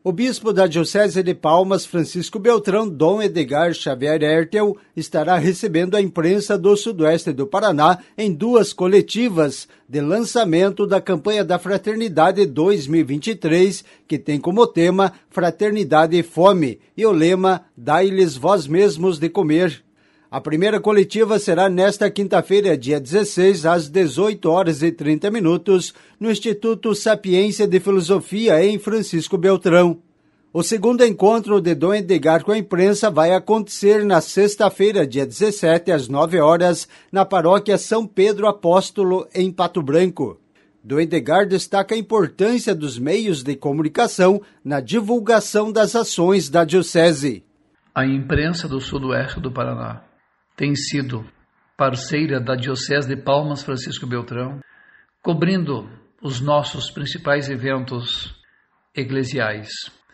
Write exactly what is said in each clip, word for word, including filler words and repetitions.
O bispo da Diocese de Palmas, Francisco Beltrão, Dom Edgar Xavier Hertel, estará recebendo a imprensa do Sudoeste do Paraná em duas coletivas de lançamento da campanha da Fraternidade dois mil e vinte e três, que tem como tema Fraternidade e Fome e o lema Dai-lhes vós mesmos de comer. A primeira coletiva será nesta quinta-feira, dia dezesseis, às dezoito horas e trinta minutos, no Instituto Sapiência de Filosofia, em Francisco Beltrão. O segundo encontro de Dom Edgar com a imprensa vai acontecer na sexta-feira, dia dezessete, às nove horas, na paróquia São Pedro Apóstolo, em Pato Branco. Dom Edgar destaca a importância dos meios de comunicação na divulgação das ações da Diocese. A imprensa do Sudoeste do Paraná tem sido parceira da Diocese de Palmas, Francisco Beltrão, cobrindo os nossos principais eventos eclesiais.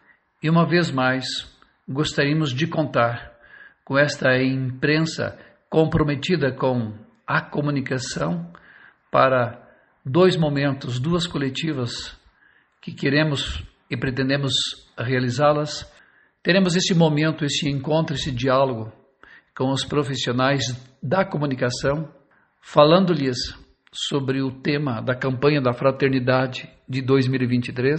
E uma vez mais, gostaríamos de contar com esta imprensa comprometida com a comunicação para dois momentos, duas coletivas que queremos e pretendemos realizá-las. Teremos esse momento, esse encontro, esse diálogo com os profissionais da comunicação, falando-lhes sobre o tema da campanha da Fraternidade de dois mil e vinte e três,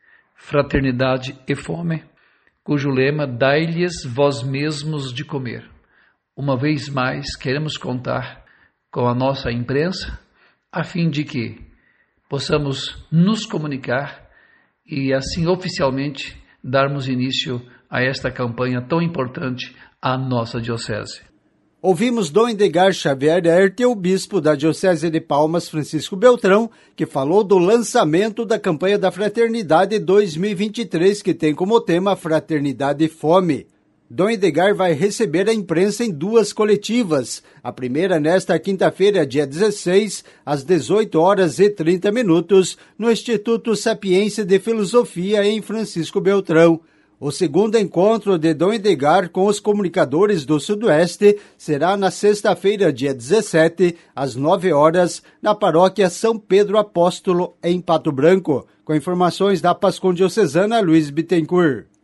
Fraternidade e Fome, cujo lema Dai-lhes vós mesmos de comer. Uma vez mais, queremos contar com a nossa imprensa, a fim de que possamos nos comunicar e assim oficialmente darmos início a esta campanha tão importante à nossa Diocese. Ouvimos Dom Edgar Xavier Hertel, bispo da Diocese de Palmas, Francisco Beltrão, que falou do lançamento da campanha da Fraternidade dois mil e vinte e três, que tem como tema Fraternidade e Fome. Dom Edgar vai receber a imprensa em duas coletivas. A primeira nesta quinta-feira, dia dezesseis, às dezoito horas e trinta minutos, no Instituto Sapiência de Filosofia, em Francisco Beltrão. O segundo encontro de Dom Edgar com os comunicadores do Sudoeste será na sexta-feira, dia dezessete, às nove horas, na paróquia São Pedro Apóstolo, em Pato Branco. Com informações da Pascom Diocesana, Luiz Bittencourt.